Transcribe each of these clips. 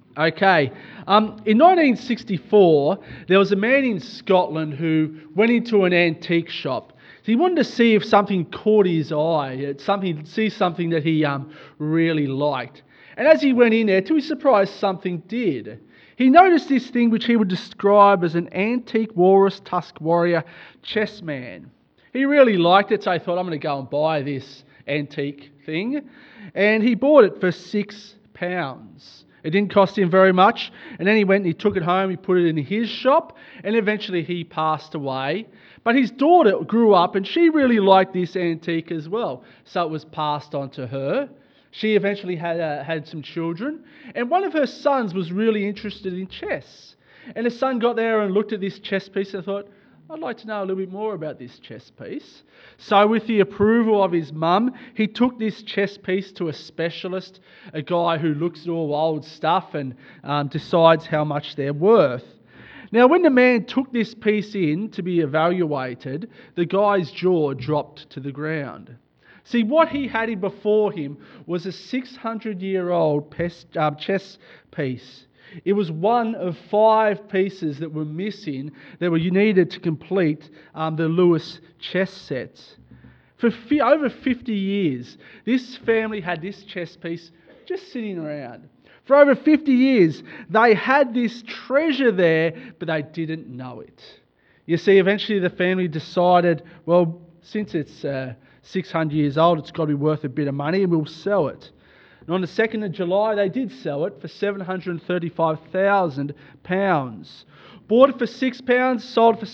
Okay. In 1964, there was a man in Scotland who went into an antique shop. So he wanted to see if something caught his eye, see something that he really liked. And as he went in there, to his surprise, something did. He noticed this thing which he would describe as an antique walrus tusk warrior chess man. He really liked it, so he thought, I'm going to go and buy this antique thing. And he bought it for £6. It didn't cost him very much. And then he went and he took it home, he put it in his shop, and eventually he passed away. But his daughter grew up and she really liked this antique as well. So it was passed on to her. She eventually had some children. And one of her sons was really interested in chess. And the son got there and looked at this chess piece and thought, I'd like to know a little bit more about this chess piece. So with the approval of his mum, he took this chess piece to a specialist, a guy who looks at all old stuff and decides how much they're worth. Now, when the man took this piece in to be evaluated, the guy's jaw dropped to the ground. See, what he had before him was a 600-year-old chess piece. It was one of 5 pieces that were missing that were needed to complete the Lewis chess sets. For over 50 years, this family had this chess piece just sitting around. For over 50 years, they had this treasure there, but they didn't know it. You see, eventually the family decided, well, since it's 600 years old, it's got to be worth a bit of money and we'll sell it. And on the 2nd of July, they did sell it for £735,000. Bought it for £6, sold it for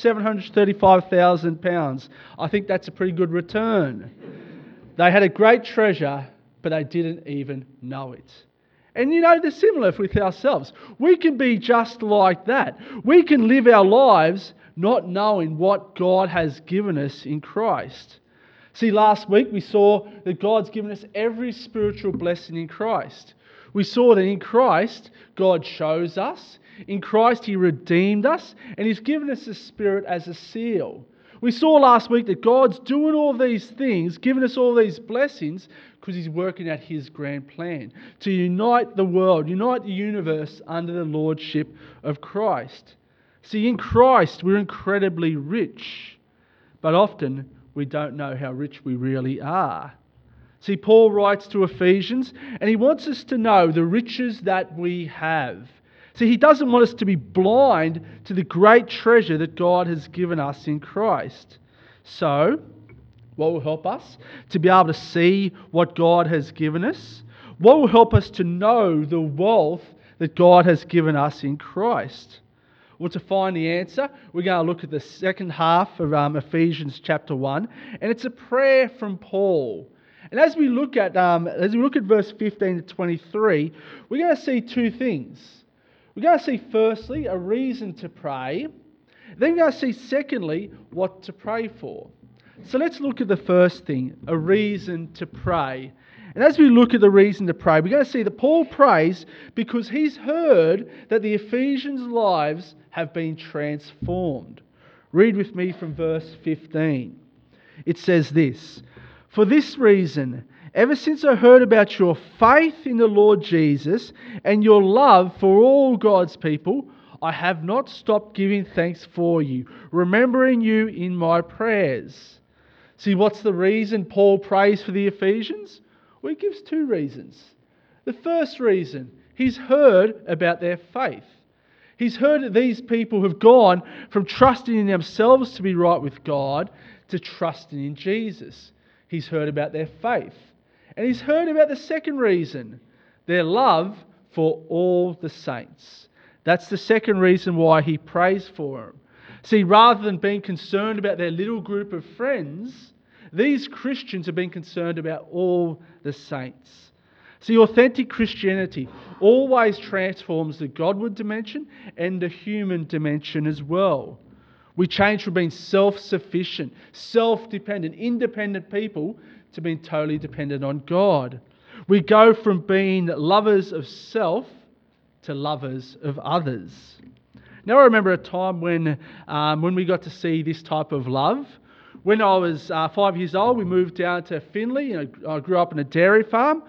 £735,000. I think that's a pretty good return. They had a great treasure, but they didn't even know it. And they're similar with ourselves. We can be just like that. We can live our lives not knowing what God has given us in Christ. See, last week we saw that God's given us every spiritual blessing in Christ. We saw that in Christ, God chose us. In Christ, He redeemed us. And He's given us the Spirit as a seal. We saw last week that God's doing all these things, giving us all these blessings, because He's working out His grand plan to unite the world, unite the universe under the lordship of Christ. See, in Christ, we're incredibly rich. But often, we don't know how rich we really are. See, Paul writes to Ephesians, and he wants us to know the riches that we have. See, he doesn't want us to be blind to the great treasure that God has given us in Christ. So, what will help us to be able to see what God has given us? What will help us to know the wealth that God has given us in Christ? Well, to find the answer, we're going to look at the second half of Ephesians chapter 1, and it's a prayer from Paul. And as we look at verse 15 to 23, we're going to see 2 things. We're going to see firstly a reason to pray. Then we're going to see secondly what to pray for. So let's look at the first thing, a reason to pray. And as we look at the reason to pray, we're going to see that Paul prays because he's heard that the Ephesians' lives have been transformed. Read with me from verse 15. It says this, "For this reason, ever since I heard about your faith in the Lord Jesus and your love for all God's people, I have not stopped giving thanks for you, remembering you in my prayers." See, what's the reason Paul prays for the Ephesians? Well, he gives 2 reasons. The first reason, he's heard about their faith. He's heard that these people have gone from trusting in themselves to be right with God to trusting in Jesus. He's heard about their faith. And he's heard about the second reason, their love for all the saints. That's the second reason why he prays for them. See, rather than being concerned about their little group of friends, these Christians have been concerned about all the saints. See, authentic Christianity always transforms the Godward dimension and the human dimension as well. We change from being self-sufficient, self-dependent, independent people to being totally dependent on God. We go from being lovers of self to lovers of others. Now I remember a time when we got to see this type of love. When I was 5 years old, we moved down to Finley. I grew up on a dairy farm.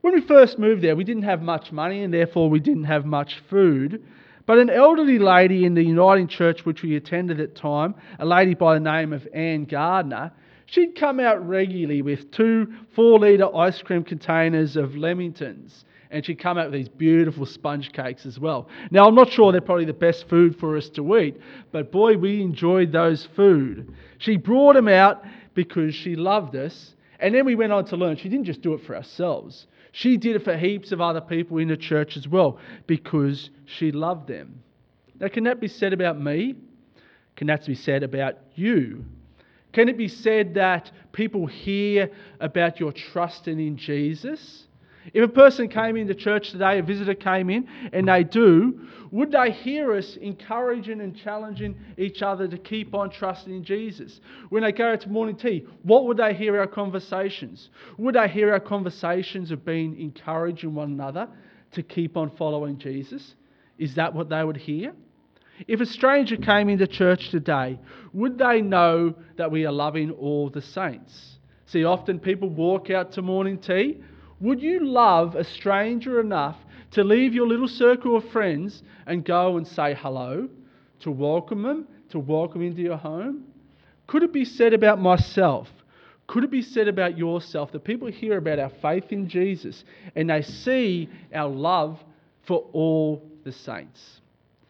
When we first moved there, we didn't have much money and therefore we didn't have much food. But an elderly lady in the Uniting Church which we attended at the time, a lady by the name of Anne Gardner, she'd come out regularly with 2 4-litre ice cream containers of Lemingtons. And she'd come out with these beautiful sponge cakes as well. Now, I'm not sure they're probably the best food for us to eat, but boy, we enjoyed those food. She brought them out because she loved us. And then we went on to learn she didn't just do it for ourselves. She did it for heaps of other people in the church as well because she loved them. Now, can that be said about me? Can that be said about you? Can it be said that people hear about your trusting in Jesus? If a person came into church today, a visitor came in, and they do, would they hear us encouraging and challenging each other to keep on trusting in Jesus? When they go out to morning tea, what would they hear our conversations? Would they hear our conversations of being encouraging one another to keep on following Jesus? Is that what they would hear? If a stranger came into church today, would they know that we are loving all the saints? See, often people walk out to morning tea. Would you love a stranger enough to leave your little circle of friends and go and say hello, to welcome them into your home? Could it be said about myself? Could it be said about yourself that people hear about our faith in Jesus and they see our love for all the saints?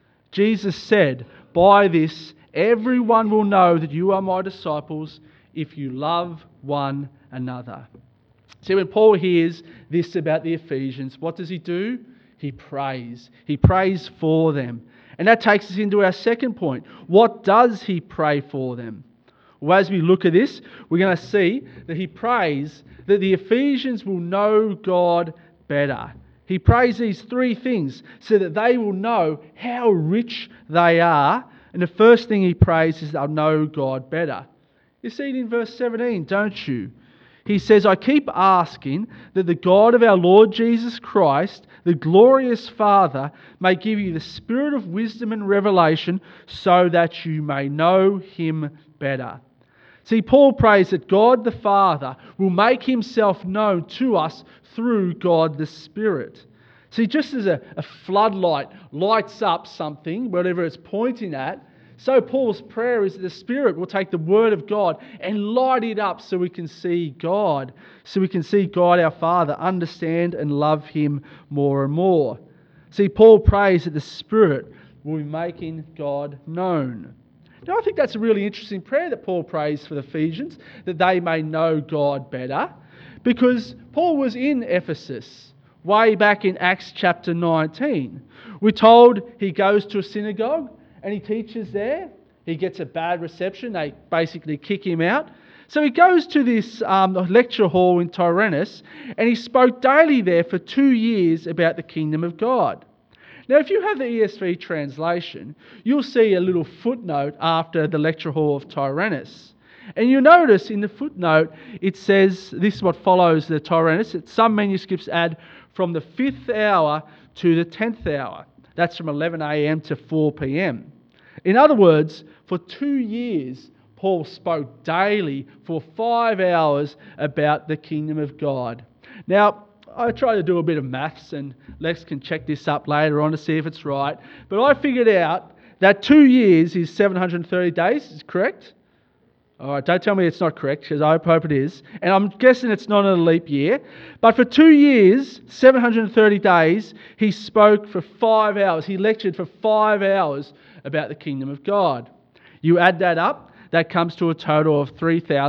Jesus said, "By this everyone will know that you are my disciples if you love one another." See, when Paul hears this about the Ephesians, what does he do? He prays. He prays for them. And that takes us into our second point. What does he pray for them? Well, as we look at this, we're going to see that he prays that the Ephesians will know God better. He prays these 3 things so that they will know how rich they are. And the first thing he prays is they'll know God better. You see it in verse 17, don't you? He says, "I keep asking that the God of our Lord Jesus Christ, the glorious Father, may give you the spirit of wisdom and revelation so that you may know him better." See, Paul prays that God the Father will make himself known to us through God the Spirit. See, just as a floodlight lights up something, whatever it's pointing at, so Paul's prayer is that the Spirit will take the Word of God and light it up so we can see God. So we can see God our Father, understand and love him more and more. See, Paul prays that the Spirit will be making God known. Now, I think that's a really interesting prayer that Paul prays for the Ephesians, that they may know God better, because Paul was in Ephesus way back in Acts chapter 19. We're told he goes to a synagogue and he teaches there. He gets a bad reception. They basically kick him out. So he goes to this lecture hall in Tyrannus and he spoke daily there for 2 years about the kingdom of God. Now, if you have the ESV translation, you'll see a little footnote after the lecture hall of Tyrannus. And you'll notice in the footnote, it says, this is what follows the Tyrannus. Some manuscripts add from the 5th hour to the 10th hour. That's from 11 a.m. to 4 p.m. In other words, for 2 years, Paul spoke daily for 5 hours about the kingdom of God. Now, I try to do a bit of maths, and Lex can check this up later on to see if it's right. But I figured out that 2 years is 730 days. Is correct? All right, don't tell me it's not correct, because I hope it is. And I'm guessing it's not a leap year. But for 2 years, 730 days, he spoke for 5 hours. He lectured for 5 hours about the kingdom of God. You add that up, that comes to a total of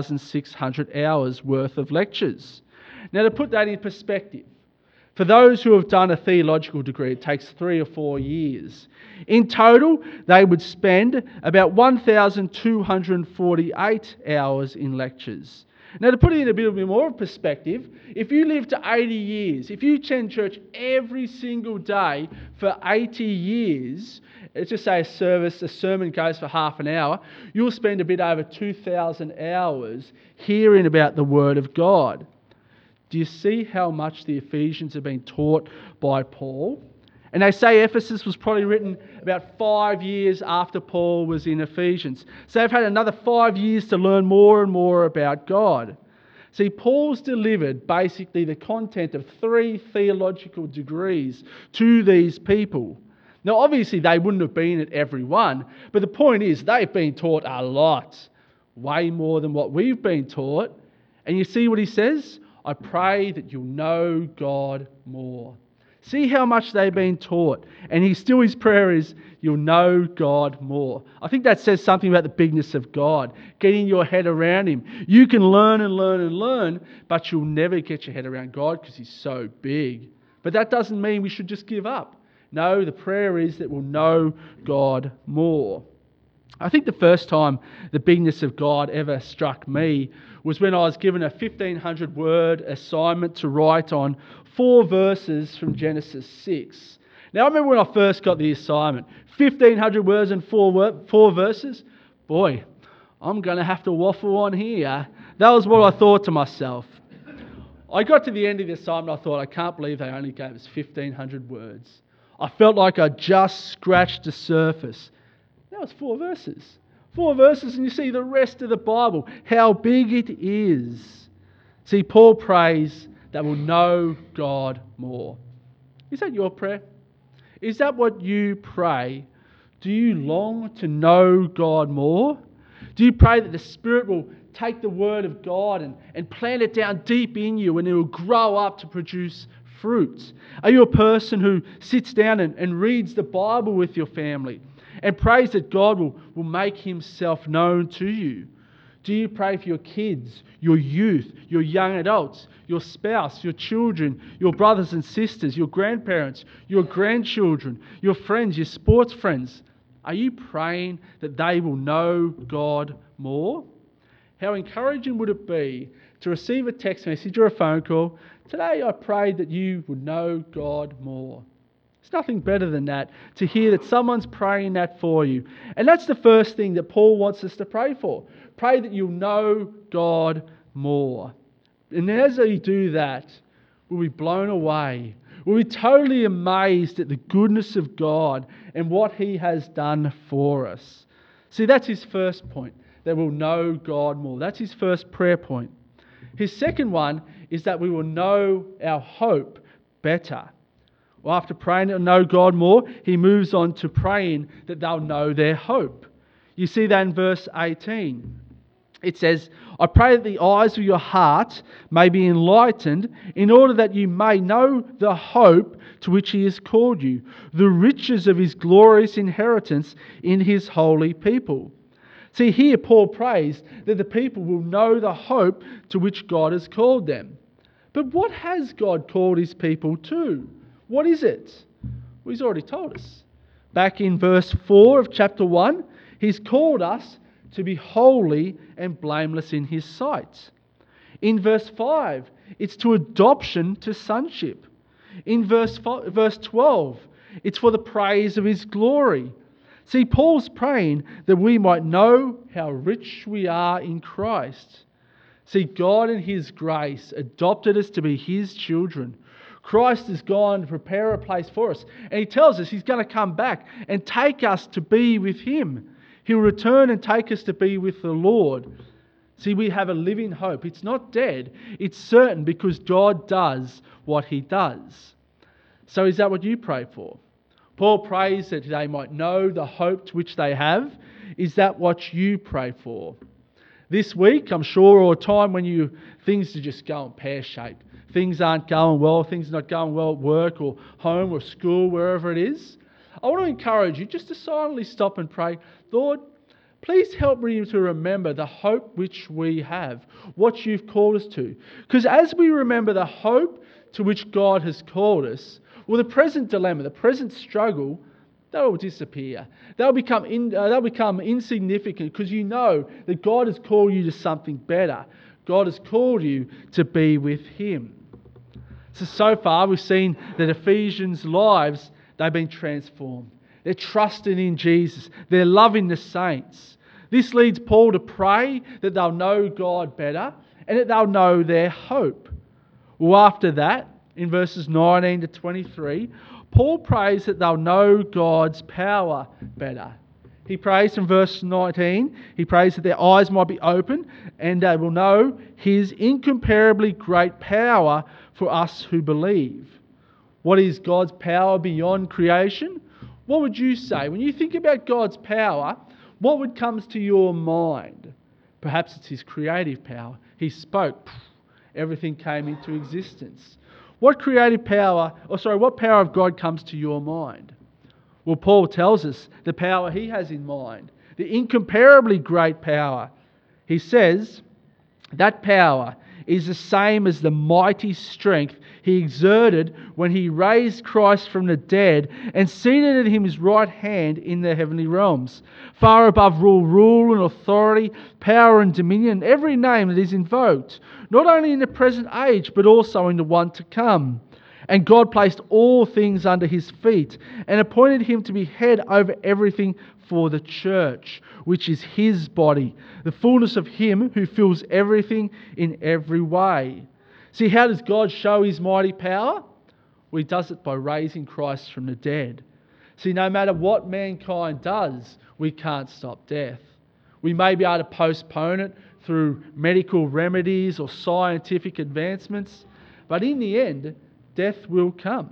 3,600 hours worth of lectures. Now, to put that in perspective, for those who have done a theological degree, it takes 3 or 4 years. In total, they would spend about 1,248 hours in lectures. Now, to put it in a bit more perspective, if you live to 80 years, if you attend church every single day for 80 years, let's just say a sermon goes for half an hour, you'll spend a bit over 2,000 hours hearing about the Word of God. Do you see how much the Ephesians have been taught by Paul? And they say Ephesus was probably written about 5 years after Paul was in Ephesians. So they've had another 5 years to learn more and more about God. See, Paul's delivered basically the content of 3 theological degrees to these people. Now, obviously, they wouldn't have been at every one, but the point is they've been taught a lot, way more than what we've been taught. And you see what he says? I pray that you'll know God more. See how much they've been taught. And his prayer is, you'll know God more. I think that says something about the bigness of God, getting your head around him. You can learn and learn and learn, but you'll never get your head around God because he's so big. But that doesn't mean we should just give up. No, the prayer is that we'll know God more. I think the first time the bigness of God ever struck me was when I was given a 1,500-word assignment to write on 4 verses from Genesis 6. Now, I remember when I first got the assignment, 1,500 words and 4 verses. Boy, I'm going to have to waffle on here. That was what I thought to myself. I got to the end of the assignment, I thought, I can't believe they only gave us 1,500 words. I felt like I just scratched the surface. That was 4 verses. 4 verses, and you see the rest of the Bible, how big it is. See, Paul prays that we'll know God more. Is that your prayer? Is that what you pray? Do you long to know God more? Do you pray that the Spirit will take the Word of God and plant it down deep in you and it will grow up to produce fruit? Are you a person who sits down and reads the Bible with your family and prays that God will make himself known to you? Do you pray for your kids, your youth, your young adults, your spouse, your children, your brothers and sisters, your grandparents, your grandchildren, your friends, your sports friends? Are you praying that they will know God more? How encouraging would it be to receive a text message or a phone call, today I prayed that you would know God more. It's nothing better than that, to hear that someone's praying that for you. And that's the first thing that Paul wants us to pray for. Pray that you'll know God more. And as you do that, we'll be blown away. We'll be totally amazed at the goodness of God and what he has done for us. See, that's his first point, that we'll know God more. That's his first prayer point. His second one is that we will know our hope better. Well, after praying to know God more, he moves on to praying that they'll know their hope. You see that in verse 18. It says, I pray that the eyes of your heart may be enlightened in order that you may know the hope to which he has called you, the riches of his glorious inheritance in his holy people. See, here Paul prays that the people will know the hope to which God has called them. But what has God called his people to? What is it? Well, he's already told us. Back in verse 4 of chapter 1, he's called us to be holy and blameless in his sight. In verse 5, it's to adoption to sonship. In verse 12, it's for the praise of his glory. See, Paul's praying that we might know how rich we are in Christ. See, God in his grace adopted us to be his children. Christ has gone to prepare a place for us. And he tells us he's going to come back and take us to be with him. He'll return and take us to be with the Lord. See, we have a living hope. It's not dead. It's certain because God does what he does. So is that what you pray for? Paul prays that they might know the hope to which they have. Is that what you pray for? This week, I'm sure, or a time when things are just going pear-shaped. Things aren't going well, things are not going well at work or home or school, wherever it is. I want to encourage you just to silently stop and pray, Lord, please help me to remember the hope which we have, what you've called us to. Because as we remember the hope to which God has called us, well, the present dilemma, the present struggle, that will disappear. They'll become insignificant because you know that God has called you to something better. God has called you to be with him. So far we've seen that Ephesians' lives, they've been transformed. They're trusting in Jesus. They're loving the saints. This leads Paul to pray that they'll know God better and that they'll know their hope. Well, after that, in verses 19 to 23, Paul prays that they'll know God's power better. He prays from verse 19, he prays that their eyes might be open and they will know His incomparably great power for us who believe. What is God's power beyond creation? What would you say? When you think about God's power, what would come to your mind? Perhaps it's His creative power. He spoke, everything came into existence. What power of God comes to your mind? Well, Paul tells us the power he has in mind, the incomparably great power. He says that power is the same as the mighty strength He exerted when He raised Christ from the dead and seated at His right hand in the heavenly realms, far above rule and authority, power and dominion, every name that is invoked, not only in the present age, but also in the one to come. And God placed all things under His feet and appointed Him to be head over everything for the church, which is His body, the fullness of Him who fills everything in every way. See, how does God show His mighty power? Well, He does it by raising Christ from the dead. See, no matter what mankind does, we can't stop death. We may be able to postpone it through medical remedies or scientific advancements, but in the end, death will come.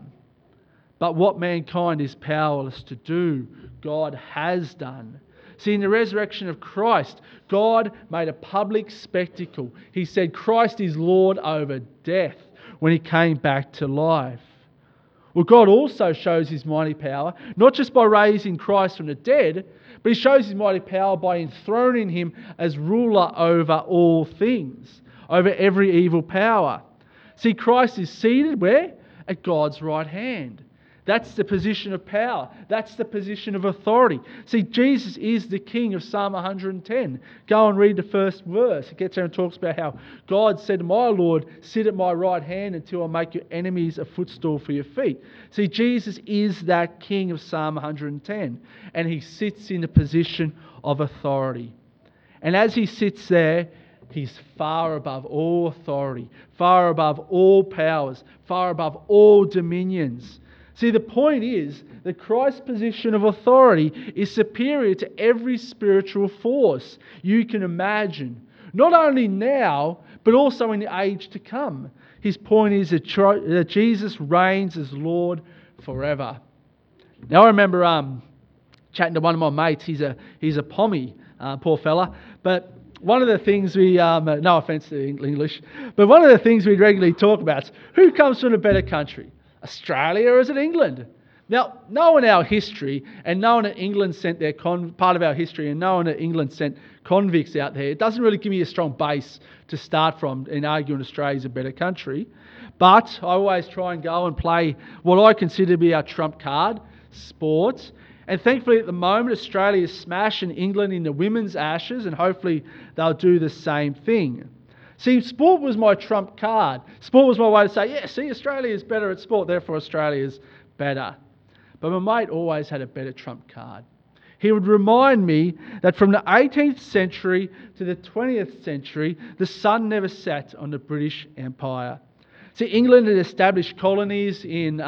But what mankind is powerless to do, God has done. See, in the resurrection of Christ, God made a public spectacle. He said Christ is Lord over death when He came back to life. Well, God also shows His mighty power, not just by raising Christ from the dead, but He shows His mighty power by enthroning Him as ruler over all things, over every evil power. See, Christ is seated where? At God's right hand. That's the position of power. That's the position of authority. See, Jesus is the King of Psalm 110. Go and read the first verse. It gets there and talks about how God said to my Lord, sit at my right hand until I make your enemies a footstool for your feet. See, Jesus is that King of Psalm 110. And He sits in a position of authority. And as He sits there, He's far above all authority, far above all powers, far above all dominions. See, the point is that Christ's position of authority is superior to every spiritual force you can imagine. Not only now, but also in the age to come. His point is that Jesus reigns as Lord forever. Now I remember chatting to one of my mates. He's a Pommy, poor fella. But one of the things we, no offence to English, but one of the things we regularly talk about is who comes from a better country, Australia or is it England? Now, knowing our history and knowing that England sent their part of our history and knowing that England sent convicts out there, it doesn't really give me a strong base to start from in arguing Australia's a better country. But I always try and go and play what I consider to be our trump card, sport. And thankfully at the moment Australia is smashing England in the women's ashes and hopefully they'll do the same thing. See, sport was my trump card. Sport was my way to say, yeah, see, Australia is better at sport, therefore Australia is better. But my mate always had a better trump card. He would remind me that from the 18th century to the 20th century, the sun never set on the British Empire. See, England had established colonies in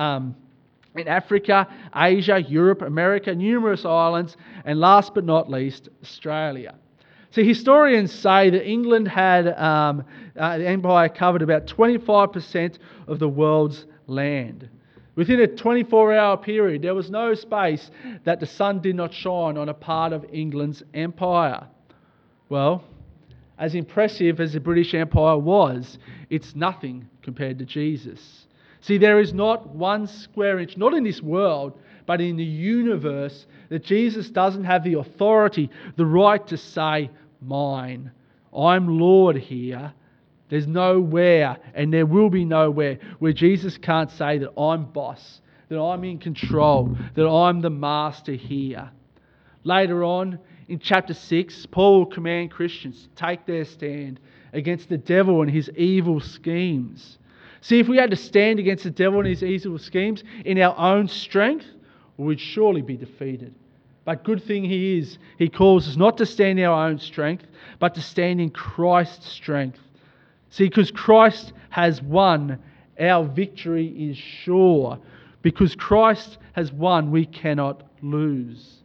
Africa, Asia, Europe, America, numerous islands, and last but not least, Australia. See, historians say that England had, the empire covered about 25% of the world's land. Within a 24-hour period, there was no space that the sun did not shine on a part of England's empire. Well, as impressive as the British Empire was, it's nothing compared to Jesus. See, there is not one square inch, not in this world, but in the universe, that Jesus doesn't have the authority, the right to say, mine. I'm Lord here. There's nowhere, and there will be nowhere, where Jesus can't say that I'm boss, that I'm in control, that I'm the master here. Later on, in chapter 6, Paul will command Christians to take their stand against the devil and his evil schemes. See, if we had to stand against the devil and his evil schemes in our own strength, we'd surely be defeated. But good thing he calls us not to stand in our own strength, but to stand in Christ's strength. See, because Christ has won, our victory is sure. Because Christ has won, we cannot lose.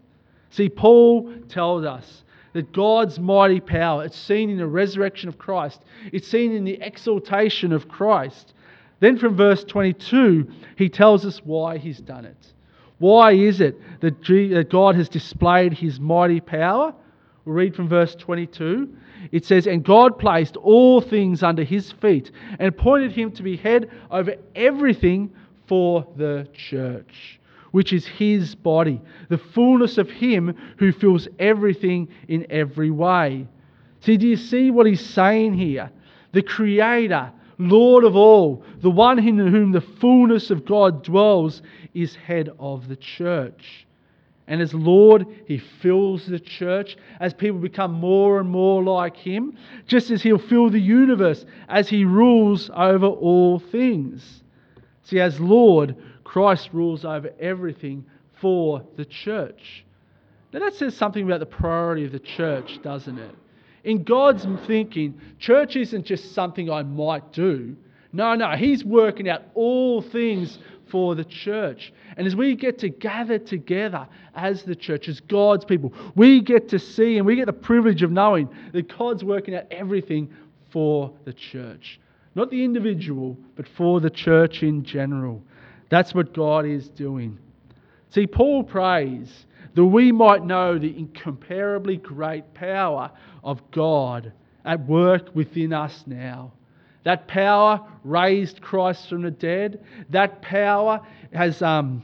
See, Paul tells us that God's mighty power, it's seen in the resurrection of Christ. It's seen in the exaltation of Christ. Then from verse 22, he tells us why he's done it. Why is it that God has displayed his mighty power? We'll read from verse 22. It says, "And God placed all things under his feet and appointed him to be head over everything for the church, which is his body, the fullness of him who fills everything in every way." See, do you see what he's saying here? The Creator, Lord of all, the one in whom the fullness of God dwells, is head of the church. And as Lord, he fills the church as people become more and more like him, just as he'll fill the universe as he rules over all things. See, as Lord, Christ rules over everything for the church. Now that says something about the priority of the church, doesn't it? In God's thinking, church isn't just something I might do. No, he's working out all things for the church. And as we get to gather together as the church, as God's people, we get to see and we get the privilege of knowing that God's working out everything for the church. Not the individual, but for the church in general. That's what God is doing. See, Paul prays that we might know the incomparably great power of God at work within us now. That power raised Christ from the dead. That power has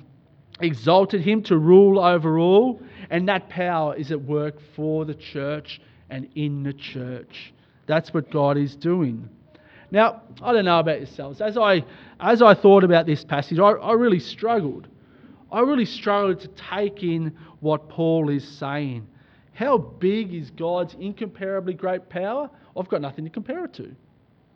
exalted him to rule over all. And that power is at work for the church and in the church. That's what God is doing. Now, I don't know about yourselves. As I thought about this passage, I really struggled. I really struggled to take in what Paul is saying. How big is God's incomparably great power? I've got nothing to compare it to.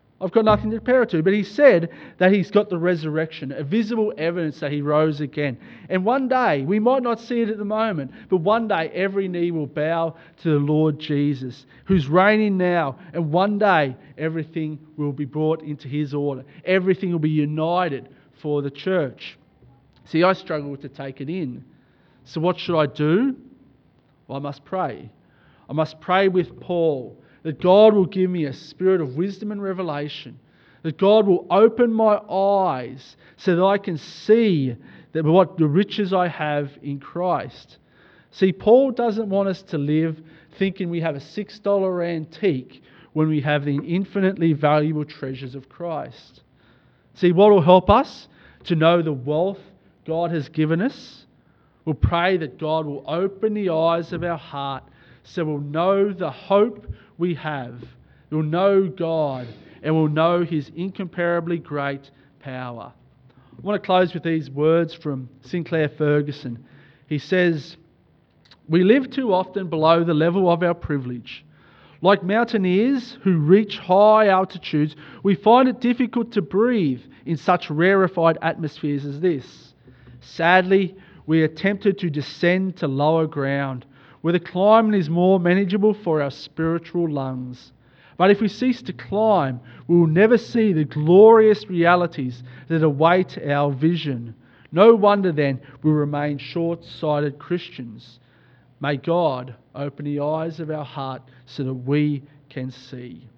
But he said that he's got the resurrection, a visible evidence that he rose again. And one day, we might not see it at the moment, but one day every knee will bow to the Lord Jesus, who's reigning now. And one day everything will be brought into his order. Everything will be united for the church. See, I struggle to take it in. So what should I do? Well, I must pray. I must pray with Paul that God will give me a spirit of wisdom and revelation, that God will open my eyes so that I can see what the riches I have in Christ. See, Paul doesn't want us to live thinking we have a $6 antique when we have the infinitely valuable treasures of Christ. See, what will help us to know the wealth God has given us? We'll pray that God will open the eyes of our heart so we'll know the hope we have. We'll know God and we'll know his incomparably great power. I want to close with these words from Sinclair Ferguson. He says, "We live too often below the level of our privilege. Like mountaineers who reach high altitudes, we find it difficult to breathe in such rarefied atmospheres as this. Sadly, we are tempted to descend to lower ground, where the climb is more manageable for our spiritual lungs. But if we cease to climb, we will never see the glorious realities that await our vision. No wonder then we remain short-sighted Christians. May God open the eyes of our heart so that we can see."